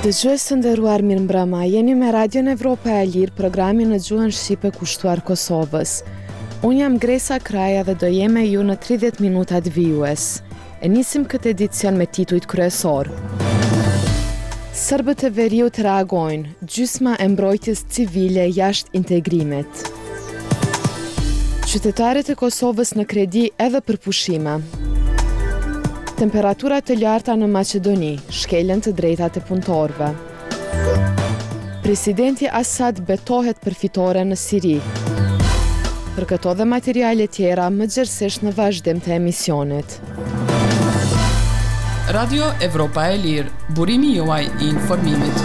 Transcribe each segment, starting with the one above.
Dëgjues të nderuar, mirëmbrëma. Jeni me Radion Evropa e Lirë, programin në gjuhën shqipe kushtuar Kosovës. Unë jam Gresa Kraja dhe do jem me ju në 30 minutat vijues. E nisim këtë edicion me titujt kryesor. Serbët e Veriut reagojnë, gjysma e mbrojtjes civile jashtë integrimit. Qytetarët e Kosovës në kredi edhe për pushime. Temperaturat të larta në Maqedoni, shkelën të drejtat e punëtorëve. Presidenti Asad betohet për fitore në Siri. Për këto dhe materiale tjera, më gjërësisht në vazhdim të emisionit. Radio Evropa e Lirë, burimi juaj I informimit.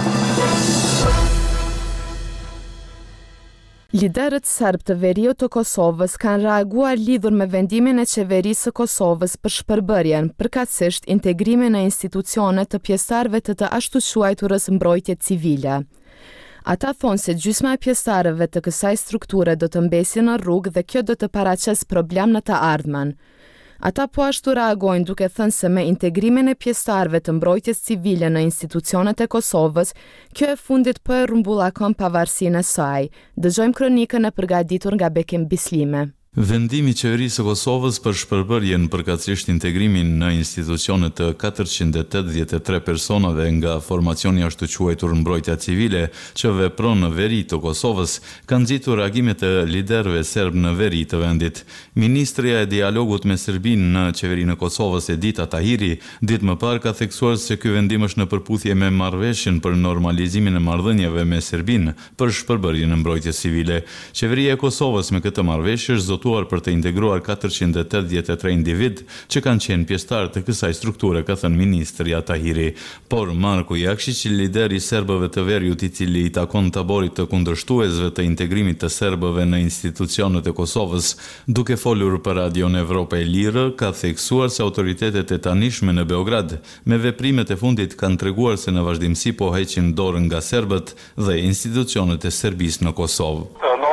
Liderët serb të Veriut të Kosovës kanë reaguar lidhur me vendimin e qeverisë së Kosovës për shpërbërjen, përkatësisht integrimin e institucionet të pjesëtarëve të ashtu quajturës mbrojtje civile. Ata thonë se gjysma e pjesëtarëve të kësaj strukture do të mbesin në rrugë dhe kjo do të paraqes problem në të ardhmen. Ata po ashtu reagojnë duke thënë se me integrimin e pjesëtarëve të mbrojtjes civile në institucionet e Kosovës, kjo e fundit po e rrumbullakon pavarësinë e saj. Dëgjojmë kronikën e përgatitur nga Bekim Bislime. Vendimi I qeverisë së Kosovës për shpërbërjen përkatësisht integrimin në institucionet të 483 personave nga formacioni ashtu quajtur mbrojtja civile që vepron në veri të Kosovës kanë nxitur reagime të liderëve serb në veri të vendit. Ministrja e dialogut me Serbinë në qeverinë e Kosovës Edita Tahiri ditë më parë ka theksuar se ky vendim është në përputhje me marrëveshjen për normalizimin e marrëdhënieve me Serbinë për shpërbërjen e mbrojtjes civile. Qeveria e Kosovës me këtë marrëveshje për të integruar 483 individ që kanë qenë pjesëtar të kësaj strukture, ka thënë ministri Tahiri. Por Marko Jakšić, lideri I serbëve të Veriut I cili I takon taborit të kundërshtuesve të integrimit të serbëve në institucionet e Kosovës, duke folur për Radion Evropa e Lirë, ka theksuar se autoritetet e tanishme në Beograd me veprimet e fundit kanë treguar se në vazhdimsi po heqin dorën nga serbët dhe institucionet e Serbisë në Kosovë.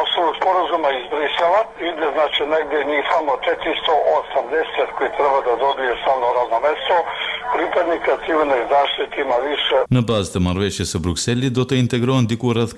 Ide znači negdje njih samo 480 koji treba da dobije stalno radno mesto, pripadnika civilne zaštite ima više. Në bazë të marrëveshjes së Brukselit do të integrohen diku rreth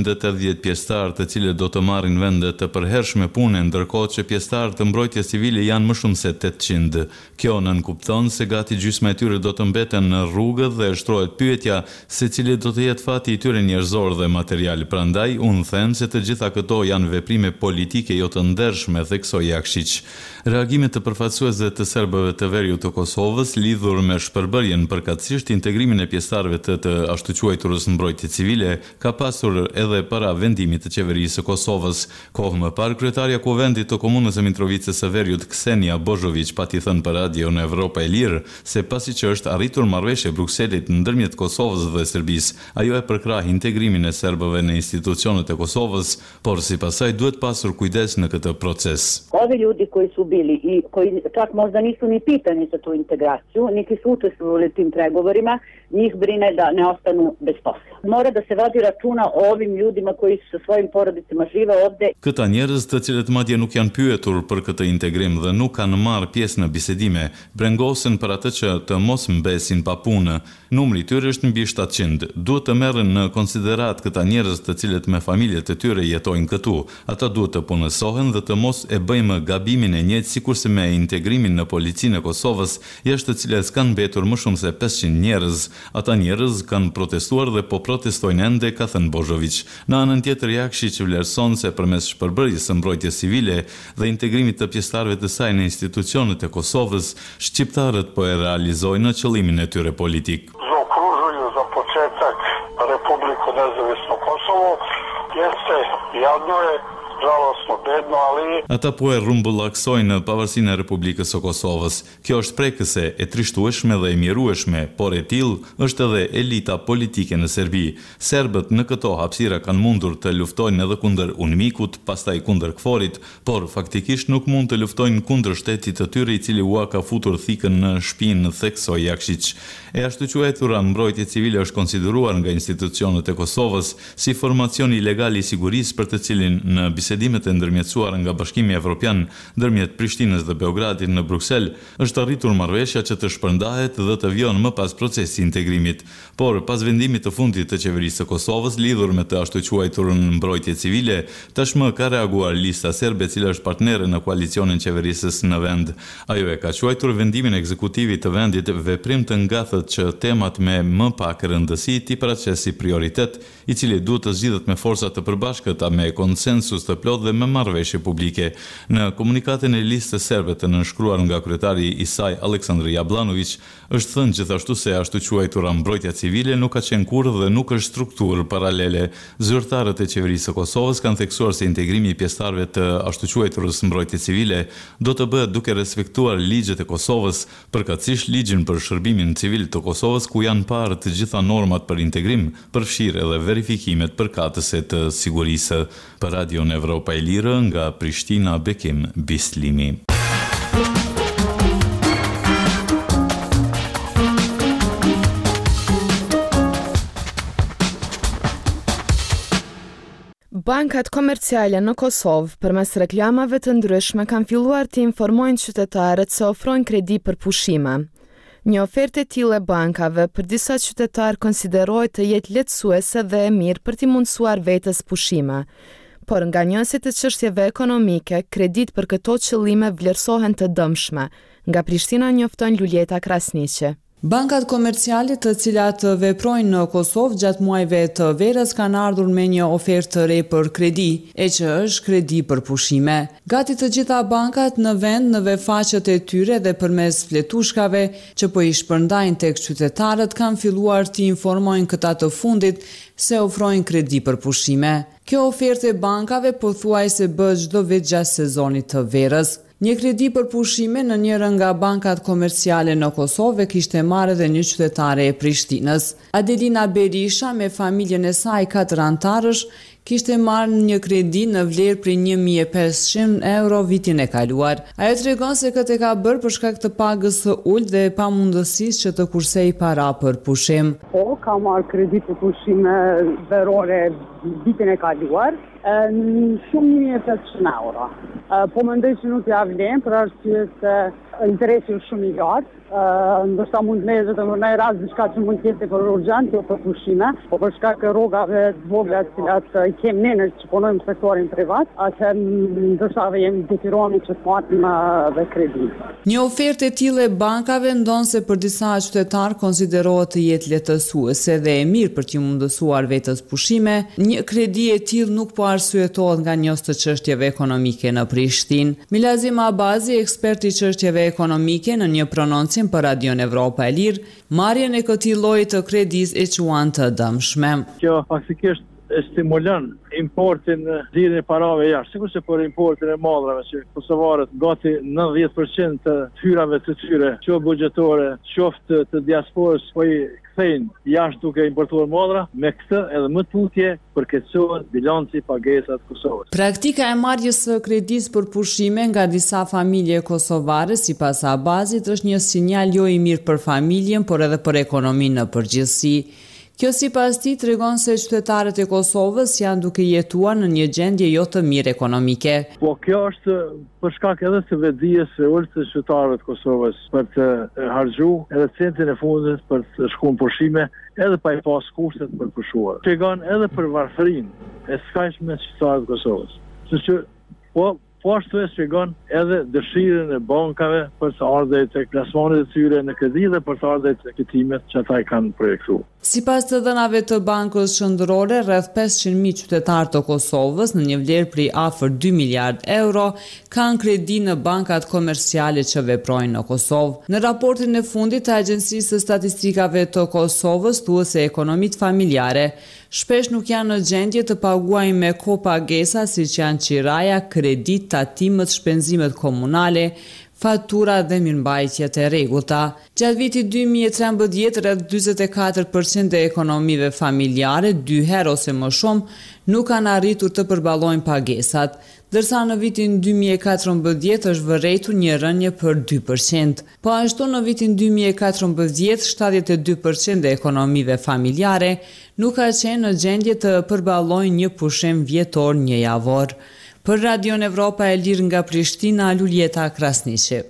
480 pjesëtar të cilët do të marrin vende të përhershme pune, ndërkohë që pjesëtar të mbrojtjes civile janë më shumë se 800. Kjo nënkupton se gati gjysma e tyre do të mbeten në rrugë dhe shtrohet pyetja se cili do të jetë fati I tyre njerëzor dhe material. Prandaj unë them se të gjitha këto janë veprime politike jo të ndershme, theksoi Jakšić. Reagimet të përfaqësuesve të serbëve të Veriut të Kosovës lidhur me shpërbërjen përkatësisht integrimin e pjesëtarëve të ashtu quajturës mbrojtje civile ka pasur edhe para vendimit të qeverisë së Kosovës. Kohë më parë kryetaria Kuvendit të komunës së Mitrovicës së Veriut Ksenia Bozhović pati thënë për Radio në Evropa e Lirë se pasi që është arritur marrëveshje Brukselit ndërmjet Kosovës dhe Serbisë, ajo e përkrah integrimin e serbëve në institucionet e Kosovës, por sipas saj duhet pasur kujdes në këtë proces. Ovi ljudi koji su bili I koji čak možda nisu ni pitani za tu integraciju, niti su učestvovali tim pregovorima, njih brine da ne ostanu bez posla. Mora da se vodi računa o ovim ljudima koji sa svojim porodicama žive ovde. Këta njerëz të cilët madje nuk janë pyetur për këtë integrim dhe nuk kanë marrë pjesë në bisedime, brengosen për atë që të mos mbesin pa punë. Numri I tyre është mbi 700. Duhet të merren në konsiderat këta njerëz të cilët me familjet e tyre jetojnë këtu. Ata duhet të punësohen dhe të mos e bëjmë gabimin e njëjtë sikurse me integrimin në policinë e Kosovës, jashtë të cilës kanë mbetur më shumë se 500 njerëz. Ata njerëz kanë protestuar dhe po protestojnë ende, ka thënë Bozhović. Në anën tjetër Jakšić vlerëson se përmes shpërbërjes së mbrojtjes civile dhe integrimit të pjesëtarëve të saj në institucionet e Kosovës, shqiptarët po e realizojnë qëllimin e tyre politik. Zaokružuju za početak Republiku nezavisno Kosovo, jeste jadno je, žalostno, bedno, ali... Ata po e rrumbullaksojnë pavarësinë e Republikës së Kosovës. Kjo është prekëse, e trishtueshme dhe e mjerueshme, por e tillë është edhe elita politike në Serbi. Serbët në këto hapësira kanë mundur të luftojnë edhe kundër UNMIK-ut, pastaj kundër KFOR-it, por faktikisht nuk mund të luftojnë kundër shtetit të tyre I cili ua ka futur thikën në shpinë, theksoi Jakšić. E ashtu quajtura mbrojtje civile është konsideruar nga institucionet e Kosovës si formacion ilegal I sigurisë për të cilin në bisedimet e ndërmjetësuara nga Bashkimi Evropian ndërmjet Prishtinës dhe Beogradit në Bruksel, është arritur marrëveshja që të shpërndahet dhe të vijojë më pas procesi integrimit. Por pas vendimit të fundit të qeverisë së Kosovës lidhur me të ashtu quajturën mbrojtje civile, tashmë ka reaguar lista serbe, e cila është partnere në koalicionin qeverisës në vend. Ajo e ka quajtur vendimin ekzekutivit të vendit veprim të ngathët që temat me më pak rëndësi t'i paraqes si prioritet, i cili duhet të zgjidhet me forca të përbashkëta, me konsensus të plot dhe me marrëveshje publike. Në komunikatin e listës serbe të nënshkruar nga kryetari i saj Aleksandar Jablanović, është thënë gjithashtu se ashtu quajtura mbrojtja civile nuk ka qenë kurrë dhe nuk është strukturë paralele. Zyrtarët e qeverisë së Kosovës kanë theksuar se integrimi i pjesëtarëve të ashtu quajturës mbrojtje civile do të bëhet duke respektuar ligjet e Kosovës, përkatësisht ligjin për shërbimin civil të Kosovës, ku janë parë të gjitha normat për integrim, përfshirë edhe verifikimet përkatëse të sigurisë. Për Radion Evropa e Lirë, nga Prishtina, Bekim Bislimi. Bankat komerciale në Kosovë, përmes reklamave të ndryshme, kanë filluar të informojnë qytetarët se ofrojnë kredi për pushime. Një ofertë e tillë e bankave për disa qytetarë konsiderohet të jetë lehtësuese dhe e mirë për t'i mundësuar vetes pushime. Por nga njësit të çështjeve ekonomike, kredit për këto qëllime vlerësohen të dëmshme. Nga Prishtina njofton Luljeta Krasniqi. Bankat komerciale të cilat veprojnë në Kosovë gjatë muajve të verës kanë ardhur me një ofertë të re për kredi, e që është kredi për pushime. Gati të gjitha bankat në vend, në faqet e tyre dhe përmes fletushkave që po i shpërndajnë tek qytetarët kanë filluar të informojnë këta të fundit se ofrojnë kredi për pushime. Kjo ofertë e bankave pothuajse bëhet çdo vit gjatë sezonit të verës. Një kredi për pushime në njërën nga bankat komerciale në Kosovë kishte marrë dhe një qytetare e Prishtinës. Adelina Berisha me familjen e saj 4 antarësh kishte marrë një kredi në vlerë prej 1.500 euro vitin e kaluar. Ajo tregon se këtë e ka bërë për shkak të pagës së ulët dhe pamundësisë që të kursej para për pushim. Po, ka marrë kredi për pushime verore vitin e kaluar, shumë 1.500 euro. Po mendoj që nuk ja vlen për arsye se interesi është shumë i lartë. Ndoshta mund me vetëm në rast diçka që mund të jetë për urgjent, jo për pushime, po për shkak të rrogave të vogla të cilat i kemi ne që punojmë në sektorin privat, atëherë ndoshta jemi detyruar që të marrim dhe kredi. Një ofertë e tillë e bankave ndonse për disa qytetarë konsiderohet të jetë lehtësuese dhe e mirë për t'i mundësuar vetes pushime. Një kredi e tillë nuk po arsyetohet nga njës të çështjeve ekonomike në Prishtinë. Milazim Abazi, ekspert i çështjeve ekonomike, në një prononcim për Radion Evropa e Lirë, marrjen e këtij lloji të kredis e quan të dëmshme. Kjo faktikisht e stimulon importin dhirën e parave jashtë, sikur se për importin e madrave, që kosovarët gati 90% të hyrave të tyre, qoftë buxhetore, qoftë të diasporës, po i kthejnë jashtë duke importuar madra, me këtë edhe më tutje përkeqësohet bilanci pagesat Kosovës. Praktika e marrjes së kredisë për pushime nga disa familje kosovare, sipas Abazit, është një sinjal jo i mirë për familjen, por edhe për ekonominë në përgjithësi. Kjo sipas tij tregon se qytetarët e Kosovës janë duke jetuar në një gjendje jo të mirë ekonomike. Po kjo është për shkak edhe të vetdijes së ulët të qytetarëve të Kosovës për të harxhuar edhe centin e fundit për të shkuar në pushime, edhe pa i pas kushtet për pushuar. Tregon edhe për varfërinë e skajshme të qytetarëve të Kosovës. Që po ashtu e shpjegon edhe dëshirën e bankave për të ardhur tek plasmanet e tyre në kredi dhe për të ardhur tek kujtimet që ata i kanë projektuar. Sipas të dhënave të Bankës Qendrore, rreth 500.000 qytetarë të Kosovës në një vlerë prej afër 2 miliard euro kanë kredi në bankat komerciale që veprojnë në Kosovë. Në raportin e fundit të Agjencisë së Statistikave të Kosovës thuhet se ekonomitë familjare shpesh nuk janë në gjendje të paguajnë me kohë pagesa siç janë qiraja, kredit, tatimet, shpenzimet komunale, fatura dhe mirëmbajtjet e rregullta. Gjatë vitit 2013, rreth 44% e ekonomive familjare, 2 herë ose më shumë, nuk kanë arritur të përballojnë pagesat, ndërsa në vitin 2014 është vërejtur një rënje për 2%. Po ashtu në vitin 2014, 72% e ekonomive familjare nuk ka qenë në gjendje të përballojnë një pushim vjetor një javor. Për Radion Evropa e Lirë nga Prishtina, Luljeta Krasniqi.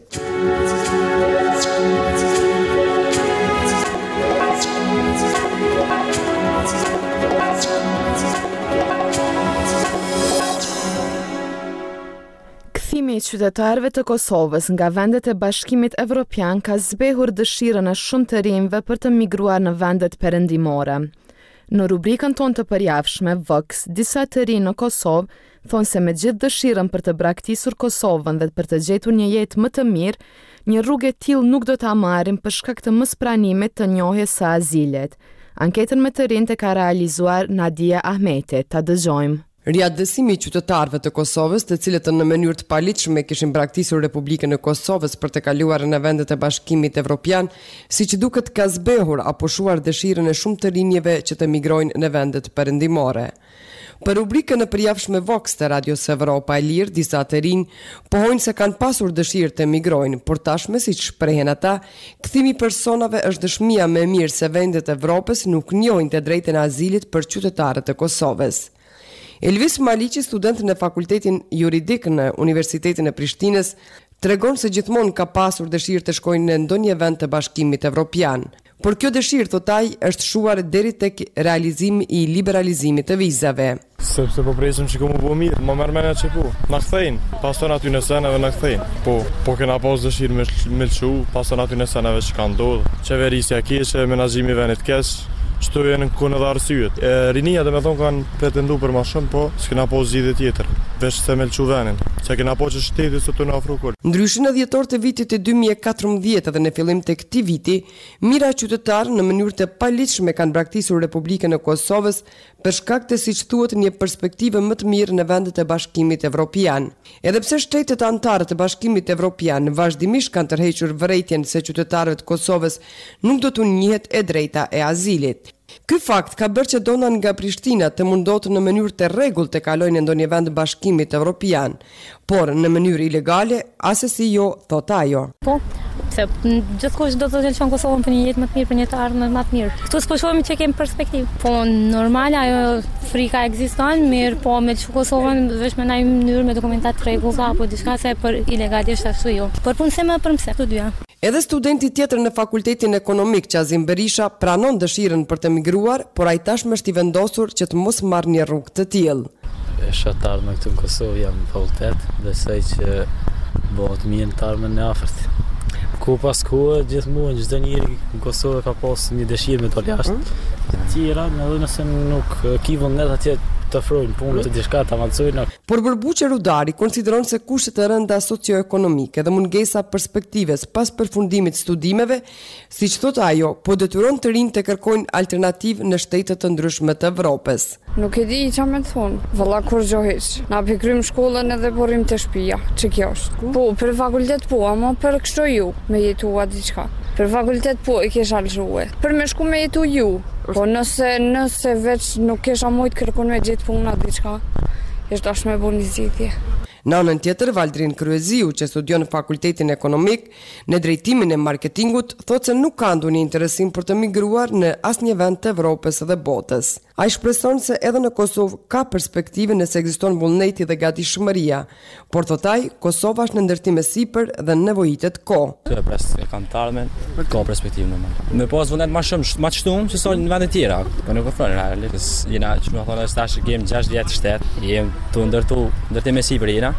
Kthimi i qytetarëve të Kosovës nga vendet e Bashkimit Evropian ka zbehur dëshirën e shumë të rinjve për të migruar në vendet perëndimore. Në rubrikën tonë të përjavshme, Vox, disa të rinj në Kosovë thonë se me gjithë dëshirën për të braktisur Kosovën dhe për të gjetur një jetë më të mirë, një rrugë e tillë nuk do ta marrin për shkak të mospranimit të njohjes së azilit. Anketën me të rinjt e ka realizuar Nadia Ahmeti. Ta dëgjojmë. Riadësimi i qytetarëve të Kosovës, të cilët në mënyrë të paligjshme kishin braktisur Republikën e Kosovës për të kaluar në vendet e Bashkimit Evropian, siç duket ka zbehur apo shuar dëshirën e shumë të rinjve që të migrojnë në vendet perëndimore. Për rubrikën e përjavshme Vox të Radios Evropa e Lirë, disa të rinj pohojnë se kanë pasur dëshirë të migrojnë, por tashme, siç shprehen ata, kthimi i personave është dëshmia më e mirë se vendet e Evropës nuk njohin të drejtën e azilit për qytetarët e Kosovës. Elvis Maliqi, student në Fakultetin Juridik në Universitetin e Prishtinës, tregon se gjithmonë ka pasur dëshirë të shkojnë në ndonjë vend të Bashkimit Evropian. Por kjo dëshirë, thot ai, është shuar deri tek realizimi i liberalizimit të vizave. Sepse po presim që komu po mirë, më merr mendja që po. Na kthejnë, paston aty në seneve na kthejnë. Po kena pas dëshirë me lçu, paston aty në seneve që kanë ndodhur. Qeverisja keqe, menaxhimi i vendit keq. Çto janë kënë dhe arsyet. Rinia dhe me thonë kanë pretendu për ma shumë, po s'kena po zgjidhje tjetër, veç se me lçu venin, që kena po që shtetit së të në afru kol. Ndryshe në dhjetor të vitit të 2014 dhe në fillim të këtij viti, mira qytetarë në mënyrë të paligjshme kanë braktisur Republikën e Kosovës për shkak të, siç thuhet, një perspektive më të mirë në vendet e Bashkimit Evropian. Edhe pse shtetet anëtare të Bashkimit Evropian vazhdimisht kanë tërhequr vërejtjen se qytetarët e Kosovës nuk do t'u njihet e drejta e azilit. Ky fakt ka bërë që donat nga Prishtina të mundohet në mënyrë të rregullt të kalojnë në ndonjë vend Bashkimit Evropian, por në mënyrë ilegale, asesi jo, thot ajo. Po, se gjithkush do të lëshon Kosovën për një jetë më të mirë, për një të ardhmë më të mirë. Këtu s'po shohim që kemi perspektivë. Po normal ajo frika ekziston, mirë, po me lëshu Kosovën vetëm në një mënyrë me dokumenta të rregullta apo diçka, se për ilegalisht ashtu jo. Por punësim edhe për mëse, këto dyja. Edhe studenti tjetër në Fakultetin Ekonomik, Qazim Berisha, pranon dëshirën për të migruar, por ai tashmë është i vendosur që të mos marrë një rrugë të tillë. Shatar me këtu në Kosovë jam në fakultet, besoj që bëhet mirë të ardhmen në afërt. Ku pas kohë, gjithmonë çdo njeri në Kosovë ka pas një dëshirë me dal jashtë. Tjera, edhe nëse nuk ki vullnet atje të ofrojnë punë të diçka të avancojnë. Por Bërbuqe Rudari konsideron se kushtet e rënda socioekonomike dhe mungesa perspektives pas përfundimit studimeve, siç thot ajo, po detyron të rinjt të kërkojnë alternativë në shtete të ndryshme të Evropës. Nuk e di çfarë më thon. Valla kur gjohish. Na pikrim shkollën edhe porrim të shtëpia. Ç'e kjo është? Po, për fakultet po, ama për kështu ju me jetua diçka. Për fakultet po i kesha lëshue. Për me shku me jetu ju. Po nëse veç nuk kesha mujt kërkon me gjetë puna diçka, është dash me bo një zgjidhje. Në anën tjetër, Valdrin Kryeziu, që studion në Fakultetin Ekonomik, në drejtimin e marketingut, thotë se nuk ka ndonjë interesim për të migruar në asnjë vend të Evropës dhe botës. Ai shpreson se edhe në Kosovë ka perspektive nëse ekziston vullneti dhe gatishmëria, por thotë ai, Kosova është në ndërtim e sipër dhe nevojitet kohë. Kjo e kanë të ardhmen, ka perspektivë normal. Me pas vullnet më shumë, më shtuam se sa në vende tjera, po nuk ofron realisht. Jena që më thonë tash kem 6 vjet shtet, jem tu ndërtim e sipër jena.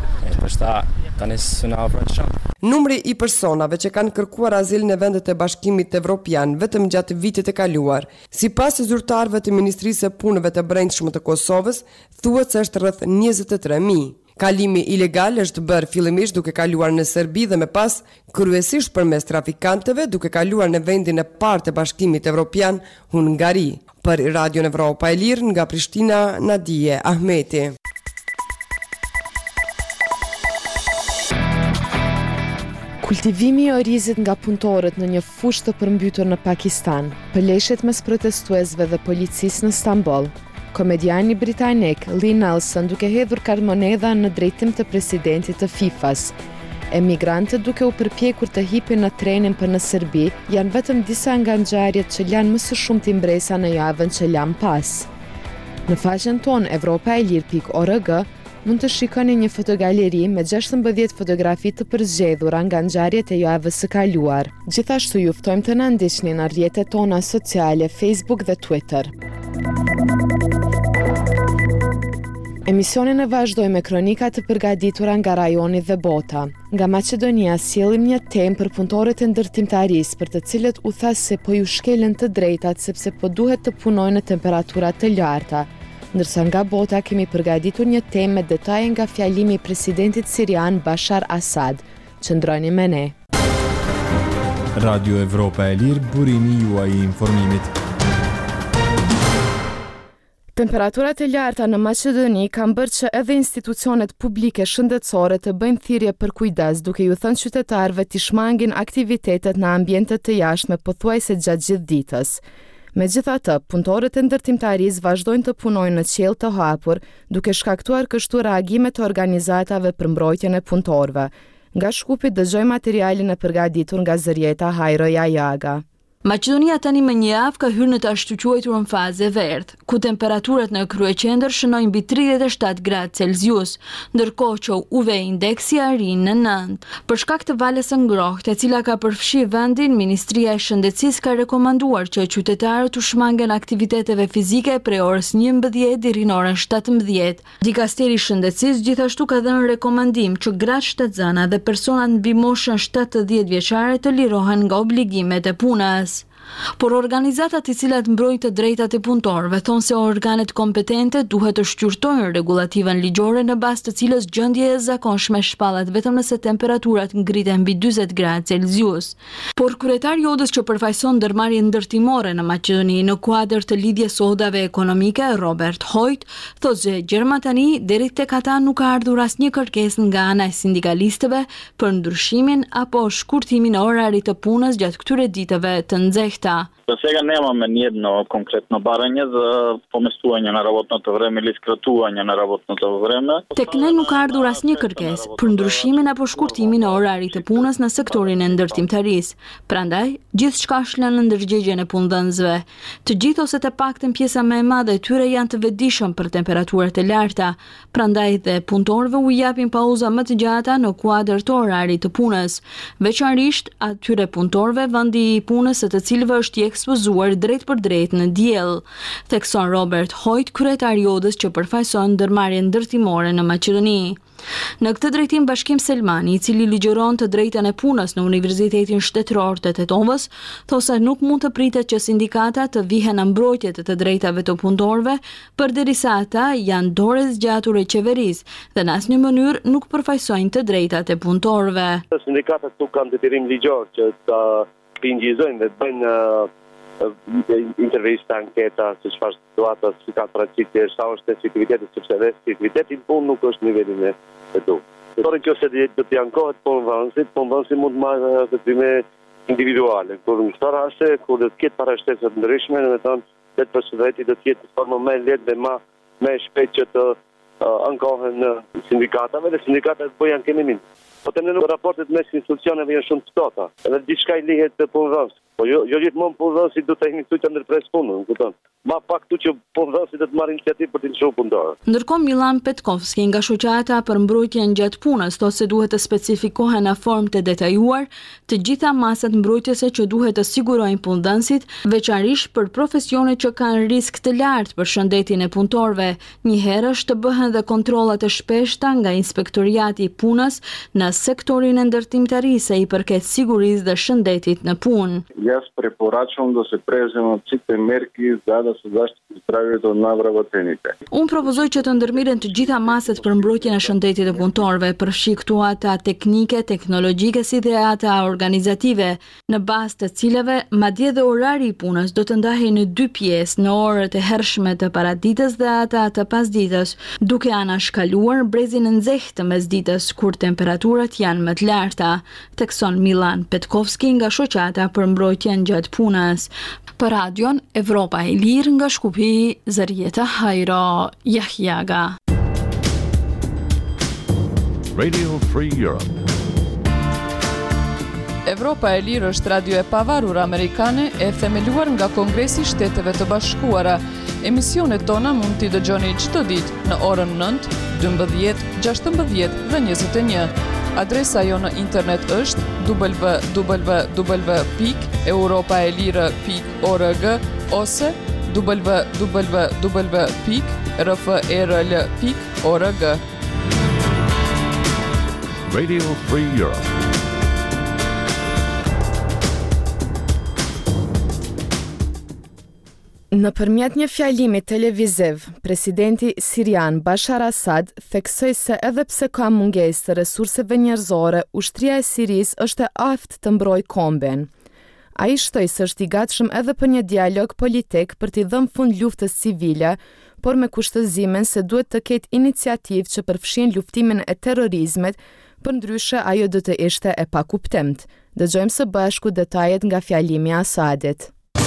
Numri i personave që kanë kërkuar azil në vendet e Bashkimit Evropian vetëm gjatë vitit e kaluar, sipas zyrtarëve të Ministrisë së Punëve të Brendshme të Kosovës, thuhet se është rreth 23.000. Kalimi ilegal është bërë fillimisht duke kaluar në Serbi dhe më pas kryesisht përmes trafikantëve duke kaluar në vendin e parë të Bashkimit Evropian, Hungari. Për Radion Evropa e Lirë nga Prishtina, Nadia Ahmeti. Kultivimi i orizit nga punëtorët në një fushë të përmbytur në Pakistan, pëleshet mes protestuesve dhe policisë në Stamboll. Komediani britanik Lee Nelson duke hedhur karmonedha në drejtim të presidentit të FIFA-s. Emigrantët duke u përpjekur të hipin në trenin për në Serbi, janë vetëm disa nga ngjarjet që lanë më së shumti mbresa në javën që lanë pas. Në faqen tonë evropaelir.org, Mund të shikoni një fotogaleri me 16 fotografi të përzgjedhura nga ngjarjet e javës së kaluar. Gjithashtu ju ftojmë të na ndiqni në rrjetet tona sociale Facebook dhe Twitter. Emisionin e vazhdojmë me kronika të përgatitura nga rajoni dhe bota. Nga Maqedonia sjellim një temë për punëtorët e ndërtimtarisë, për të cilët u tha se po ju shkelen të drejtat sepse po duhet të punojnë në temperatura të larta. Ndërsa nga bota kemi përgatitur një temë me detaje nga fjalimi i presidentit sirian Bashar Asad. Qëndroni me ne. Radio Evropa e Lirë, burimi juaj i informimit. Temperaturat e larta në Maqedoni kanë bërë që edhe institucionet publike shëndetësore të bëjnë thirrje për kujdes, duke ju thënë qytetarëve të shmangin aktivitetet në ambiente të jashtme pothuajse gjatë gjithë ditës. Megjithatë, punëtorët e ndërtimtarisë vazhdojnë të punojnë në qiell të hapur, duke shkaktuar kështu reagime të organizatave për mbrojtjen e punëtorëve. Nga Shkupi dëgjoj materialin e përgatitur nga zërjeta Hajro Jajaga. Maqedonia tani më një javë ka hyrë në të ashtu quajturën fazë e verdhë, ku temperaturat në kryeqendër shënojnë mbi 37 gradë Celsius, ndërkohë që UV indeksi arrin në 9. Për shkak të valës së ngrohtë, e cila ka përfshi vendin, Ministria e Shëndetësisë ka rekomanduar që qytetarët u shmangen aktiviteteve fizike prej orës 11 deri në orën 17. Dikasteri i Shëndetësisë gjithashtu ka dhënë rekomandim që gratë shtatzana dhe personat mbi moshën 7-10 vjeçare të lirohen nga obligimet e punës. Por organizatat i cilat mbrojnë të drejtat e punëtorëve thonë se organet kompetente duhet të shqyrtojnë regulativën ligjore në bazë të cilës gjendja e zakonshme shpallet vetëm nëse temperaturat ngriten mbi 40 gradë Celsius. Por kryetari i ODës që përfaqëson ndërmarrjen ndërtimore në Maqedoni në kuadër të lidhjes sodave ekonomike, Robert Hoyt, thotë se gjerma tani deri tek ata nuk ka ardhur asnjë kërkesë nga ana e sindikalistëve për ndryshimin apo shkurtimin e orarit të punës gjatë këtyre ditëve të nxehta. За сега нямаме ни едно конкретно барање за поместување на работното време или скратување на работното време. Tek ne nuk ka ardhur asnjë kërkesë për ndryshimin apo shkurtimin e orarit të punës në sektorin e ndërtimtarisë. Prandaj, gjithçka është lënë në ndërgjegjen e punëdhënësve. Të gjithë ose të paktën pjesa më e madhe e tyre janë të vetëdijshëm për temperaturat e larta. Prandaj dhe punëtorëve u japin pauza më të gjata në kuadër të orarit të punës, veçanërisht atyre punëtorëve vendi i punës së të cilëve është i ekspozuar drejt për drejt në diell, thekson Robert Hoyt, kryetari i ODës që përfaqëson ndërmarrjen ndërtimore në Maqedoni. Në këtë drejtim Bashkim Selmani, i cili ligjëron të drejtën e punës në Universitetin Shtetëror të Tetovës, thotë se nuk mund të pritet që sindikatat të vihen në mbrojtje të drejtave të punëtorëve, përderisa ata janë dorë e zgjatur e qeverisë dhe në asnjë mënyrë nuk përfaqësojnë të drejtat e punëtorëve. Sindikatat nuk kanë detyrim ligjor që të pingjizojnë dhe të bëjnë intervista, anketa, se çfarë situata si ka praktike, sa është efektiviteti, sepse edhe efektiviteti në punë nuk është nivelin e duhur. Por nëse do të ankohet punëdhënësit mund të marrë veprime individuale. Kur në këtë raste, kur do të ketë parashtesë të ndryshme, domethënë vetë personaliteti do të jetë formë më lehtë dhe më shpejt që të ankohen sindikatave dhe sindikatat bëjnë anketimin. Po të në raportet mes institucioneve janë shumë të ftohta, edhe diçka i lihet të punëdhënësit. Po jo gjithmonë punëdhënësit do të inicijojnë të ndërpres punën, kupton? Ma pak tu që punëdhënësit do të marrin iniciativë për të lëshuar punëtorë. Ndërkohë Milan Petkovski nga shoqata për mbrojtjen gjatë punës thotë se duhet të specifikohen në formë të detajuar të gjitha masat mbrojtjese që duhet të sigurojnë punëdhënësit, veçanërisht për profesionet që kanë risk të lartë për shëndetin e punëtorëve. Njëherësh të bëhen dhe kontrollat e shpeshta nga Inspektoriati i Punës në sektorin e ndërtimtarisë i përket sigurisë dhe shëndetit në punë. Јас препорачувам да се преземат сите мерки за да се заштити здравјето на вработените. Unë propozoj që të ndërmiren të gjitha maset për mbrojtjen e shëndetit të punëtorëve, përfshi këtu ata teknike, teknologjike si dhe ata organizative, në bazë të cilave madje dhe orari i punës do të ndahej në 2 pjesë, në orët e hershme të paraditës dhe ata të pasditës, duke anashkaluar brezin e nxehtë të mesditës kur temperaturat janë më të larta, thekson Milan Petkovski nga shoqata për mbrojtjen gjatë punës. Për radion Evropa e Lirë nga Shkupi, Zërjeta Hajro Jajaga. Radio Free Europe. Evropa e Lirë është radio e pavarur amerikane e themeluar nga Kongresi i Shteteve të Bashkuara. Emisionet tona mund t'i dëgjoni çdo ditë në orën 9 12 16 dhe 21. Adresa jo në internet është www.europaelire.org ose www.rferl.org. Radio Free Europe. Në përmjet një fjalimi televiziv, presidenti sirian Bashar Assad theksoi se edhe pse ka mungesë të resurseve njerëzore, ushtria e Sirisë është e aftë të mbrojë kombin. Ai shtoi se është i gatshëm edhe për një dialog politik për t'i dhënë fund luftës civile, por me kushtëzimin se duhet të ketë iniciativë që përfshin luftimin e terrorizmit, përndryshe ajo do të ishte e pakuptimt. Dëgjojmë së bashku detajet nga fjalimi i Assadit.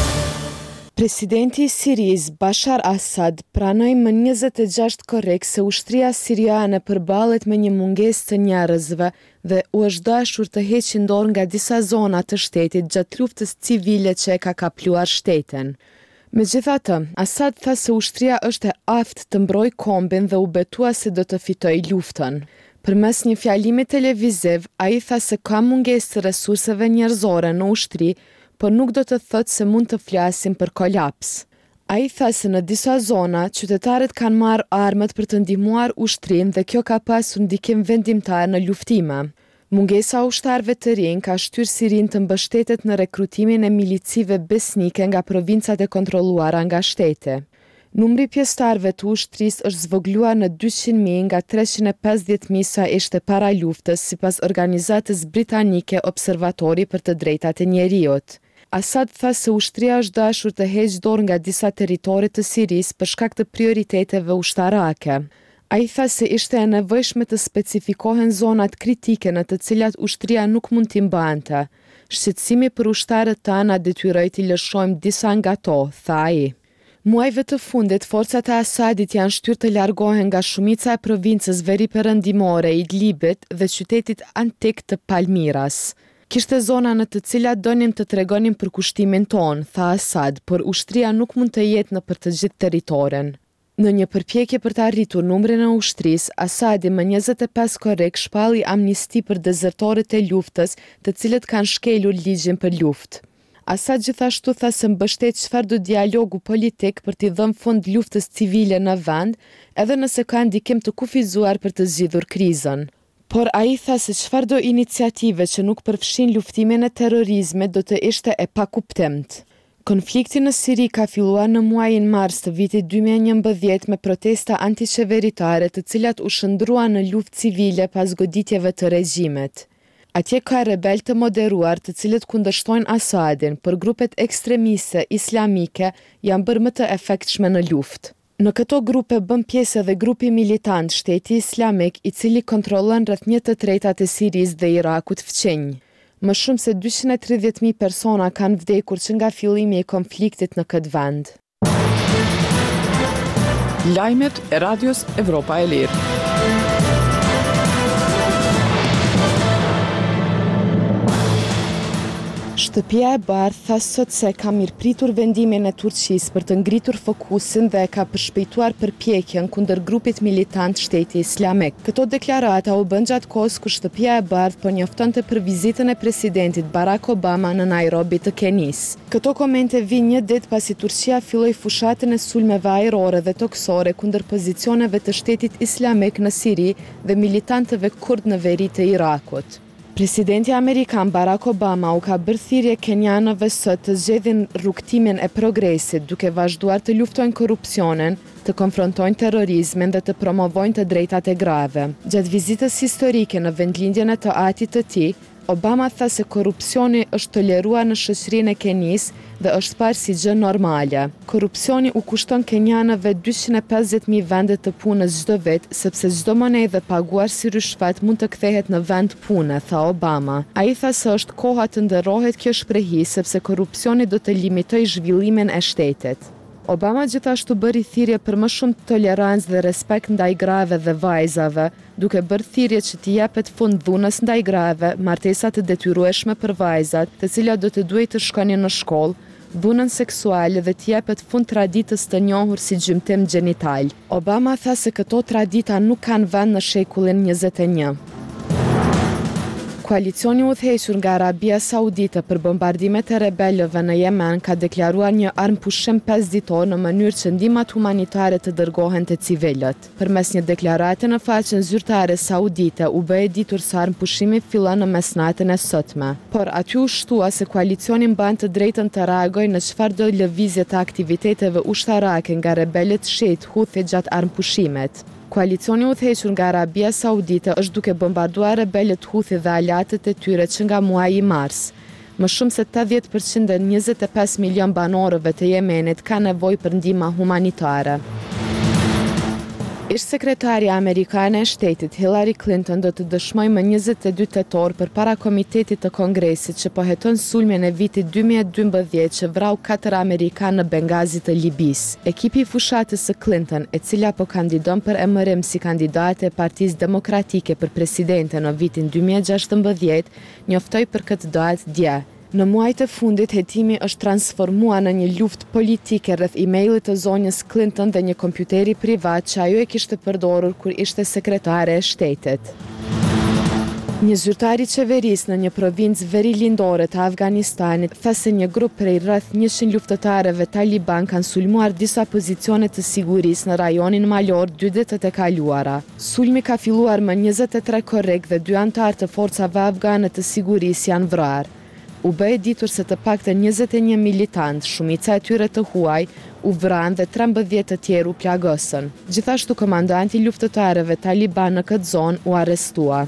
Presidenti i Sirisë Bashar Assad pranoi më 26 korrik se ushtria siriane përballet me një mungesë të njerëzve dhe u është dashur të heqë dorë nga disa zona të shtetit gjatë luftës civile që e ka kapluar shtetin. Megjithatë, Assad tha se ushtria është e aftë të mbrojë kombin dhe u betua se do të fitojë luftën. Përmes një fjalimi televiziv, ai tha se ka mungesë të resurseve njerëzore në ushtri, por nuk do të thotë se mund të flasim për kolaps. Ai tha se në disa zona, qytetarët kanë marrë armët për të ndihmuar ushtrinë dhe kjo ka pasur ndikim vendimtar në luftime. Mungesa e ushtarëve të rinj ka shtyrë Sirinë të mbështetet në rekrutimin e milicive besnike nga provincat e kontrolluara nga shteti. Numri pjesëtarëve të ushtrisë është zvogluar në 200.000 nga 350.000 sa ishte para luftës, sipas organizatës britanike Observatori për të Drejtat e Njeriut. Assad tha se ushtria është dashur të heqë dorë nga disa territore të Sirisë për shkak të prioriteteve ushtarake. Ai tha se ishte e nevojshme të specifikohen zonat kritike në të cilat ushtria nuk mund t'i mbante. Shqetësimi për ushtarët tanë detyroi t'i lëshojmë disa nga to, tha ai. Muajve të fundit, forcat e Assadit janë shtyrë të largohen nga shumica e provincës veriperëndimore i Idlibit dhe qytetit antik të Palmiras. Kishte zona në të cilat donim të tregonim për kushtimin ton, tha Assad, por ushtria nuk mund të jetë në për të gjithë territorin. Në një përpjekje për të arritur numrin e ushtrisë, Assadi më 25 korrik shpalli amnisti për dezertorët e luftës, të cilët kanë shkelur ligjin për luftë. Assad gjithashtu tha se mbështet çfarëdo dialogu politik për t'i dhënë fund luftës civile në vend, edhe nëse ka ndikim të kufizuar për të zgjidhur krizën. Por ai tha se çfarëdo iniciative që nuk përfshin luftimin e terrorizmit do të ishte e pakuptimt. Konflikti në Siri ka filluar në muajin mars të vitit 2011 me protesta antiqeveritare të cilat u shndruan në luftë civile pas goditjeve të regjimit. Atje ka rebel të moderuar të cilët kundërshtojnë Assadin, por grupet ekstremiste islamike janë bërë më të efektshme në luftë. Në këto grupe bën pjesë edhe grupi militant Shteti Islamik, i cili kontrollon rreth 1/3 e Sirisë dhe Irakut fqinj. Më shumë se 230.000 persona kanë vdekur që nga fillimi i konfliktit në këtë vend. Lajmet e Radios Evropa e Lirë. Shtëpia e Bardhë tha sot se ka mirëpritur vendimin e Turqisë për të ngritur fokusin dhe ka përshpejtuar përpjekjen kundër grupit militant Shteti Islamik. Këto deklarata u bën gjatë kohës kur Shtëpia e Bardhë po njoftonte për vizitën e presidentit Barack Obama në Nairobi të Kenisë. Këto komente vijnë një ditë pasi Turqia filloi fushatën e sulmeve ajrore dhe toksore kundër pozicioneve të Shtetit Islamik në Siri dhe militantëve kurd në veri të Irakut. Presidenti Amerikan Barack Obama u ka bërë thirrje kenjanëve sot të zgjedhin rrugtimin e progresit, duke vazhduar të luftojnë korrupsionin, të konfrontojnë terrorizmin dhe të promovojnë të drejtat e grave. Gjatë vizitës historike në vendlindjen e të atit të tij, Obama tha se korrupsioni është toleruar në shoqërinë e Kenisë dhe është parë si gjë normale. Korrupsioni u kushton kenjanëve 250.000 vende të punës çdo vit, sepse çdo monedhë paguar si rishfat mund të kthehet në vend pune, tha Obama. Ai tha se është koha të ndërrohet kjo shprehi sepse korrupsioni do të limitoj zhvillimin e shtetit. Obama gjithashtu bëri thirrje për më shumë tolerancë dhe respekt ndaj grave dhe vajzave, duke bërë thirrje që t'i japet fund dhunës ndaj grave, martesa të detyrueshme për vajzat, të cilat do të duhej të shkonin në shkollë, dhunën seksuale dhe t'jepet fund traditës të njohur si gjymtim gjenital. Obama tha se këto tradita nuk kanë vend në shekullin 21. Koalicioni udhëhequr nga Arabia Saudite për bombardimet e rebelëve në Yemen ka deklaruar një armpushim 5 ditor në mënyrë që ndihmat humanitare të dërgohen te civilët. Përmes një deklarate në faqen zyrtare saudite u bë e ditur se armpushimi fillon në mesnatën e sotme. Por aty u shtua se koalicioni mban të drejtën të reagojë në çfarëdo lëvizje të aktiviteteve ushtarake nga rebelët shiit Houthi gjatë armpushimit. Koalicioni udhëhequr nga Arabia Saudite është duke bombarduar rebelët Houthi dhe aleatët e tyre që nga muaji mars. Më shumë se 80% e 25 milion banorëve të Yemenit ka nevojë për ndihmë humanitare. Ish sekretarja amerikane e shtetit Hillary Clinton do të dëshmojë më 22 tetor përpara Komitetit të Kongresit që po heton sulmin e vitit 2012 që vrau 4 amerikanë në Bengazi të Libisë. Ekipi i fushatës së Clinton, e cila po kandidon për emërim si kandidate e Partisë Demokratike për presidente në vitin 2016, njoftoi për këtë datë dje. Në muajt e fundit, hetimi është transformuar në një luftë politike rreth emailit të zonjës Clinton dhe një kompjuteri privat që ajo e kishte përdorur kur ishte sekretare e shtetit. Një zyrtar i qeverisë në një provincë verilindore të Afganistanit tha se një grup prej rreth 100 luftëtarëve taliban kanë sulmuar disa pozicione të sigurisë në rajonin malor 2 ditët e kaluara. Sulmi ka filluar më 23 korrik dhe 2 anëtar të forcave afgane të sigurisë janë vrarë. U bë e ditur se të paktën 21 militant, shumica e tyre të huaj, u vranë dhe 13 të tjerë u plagosën. Gjithashtu komandanti i luftëtarëve taliban në këtë zonë u arrestua.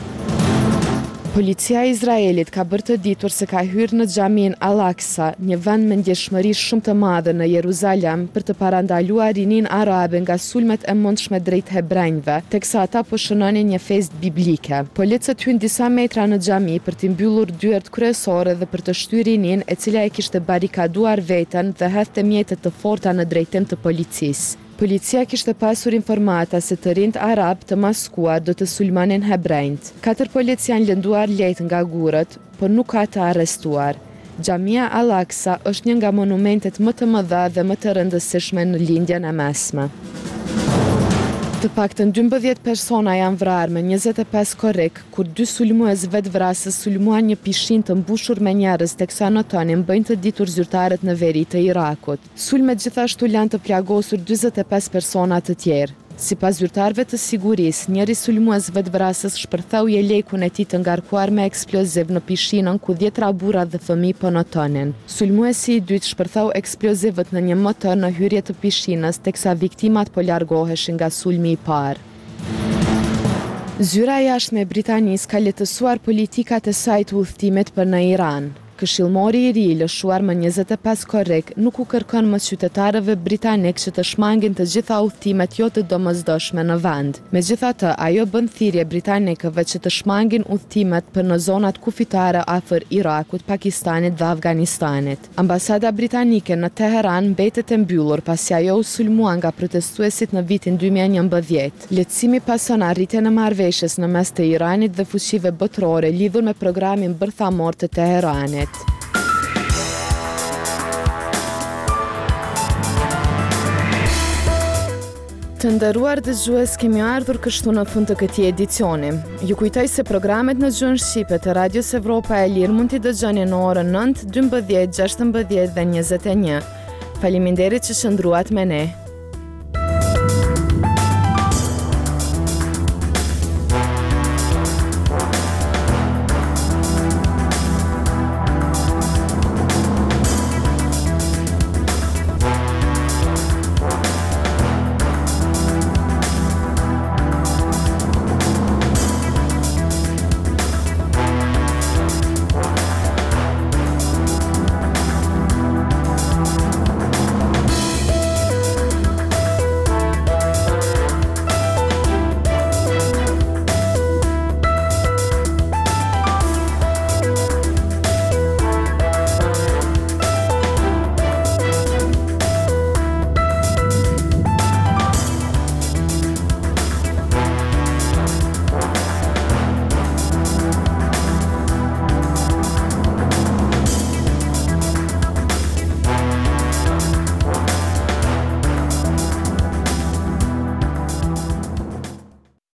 Policia e Izraelit ka bërë të ditur se ka hyrë në xhamin Al-Aqsa, një vend me ndjeshmëri shumë të madhe në Jeruzalem, për të parandaluar rinin arabe nga sulmet e mundshme drejt hebrejve, teksa ata po shënonin një festë biblike. Policët hynë disa metra në xhami për t'i mbyllur dyert kryesore dhe për të shtyr rinin, e cila e kishte barikaduar veten dhe hedhte mjete të forta në drejtim të policisë. Policia kishte pasur informata se të rinjt arab të maskuar do të sulmonin hebrejt. 4 policia janë lënduar lehtë nga gurët, por nuk ka të arrestuar. Xhamia Al-Aqsa është një nga monumentet më të mëdha dhe më të rëndësishme në lindjen e mesme. Të paktën 12 persona janë vrarë me 25 korrik, kur 2 sulmues vetvrasës sulmuan një pishin të mbushur me njerëz teksa në tonin bëjnë të ditur zyrtarët në veri të Irakut. Sulmet gjithashtu lanë të plagosur 45 persona të tjerë. Sipas zyrtarëve të sigurisë, njëri sulmues vetvrasës shpërthau jelekun e tij të ngarkuar me eksploziv në pishinën ku 10 burra dhe fëmijë po notonin. Sulmuesi i dytë shpërthau eksplozivët në një motor në hyrje të pishinës, teksa viktimat po largoheshin nga sulmi i parë. Zyra e jashtme e Britanisë ka lehtësuar politikat e saj të udhëtimit për në Iran. Këshillmori i ri, lëshuar më 25 korrik, nuk u kërkon më qytetarëve britanik që të shmangin të gjitha udhëtimet jo të domosdoshme në vend. Megjithatë, ajo bën thirrje britanikëve që të shmangin udhëtimet për në zonat kufitare afër Irakut, Pakistanit dhe Afganistanit. Ambasada britanike në Teheran mbetet e mbyllur pasi ajo u sulmua nga protestuesit në vitin 2011. Lehtësimi pason arritjen e marrëveshjes në mes të Iranit dhe fuqive botërore lidhur me programin bërthamor të Teheranit. Të nderuar dëgjues, kemi ardhur kështu në fund të këtij edicioni. Ju kujtoj se programet në gjuhën shqipe të Radios Evropa e Lirë mund t'i dëgjoni në orën 9, 12, 16 dhe 21. Faleminderit që qëndruat me ne.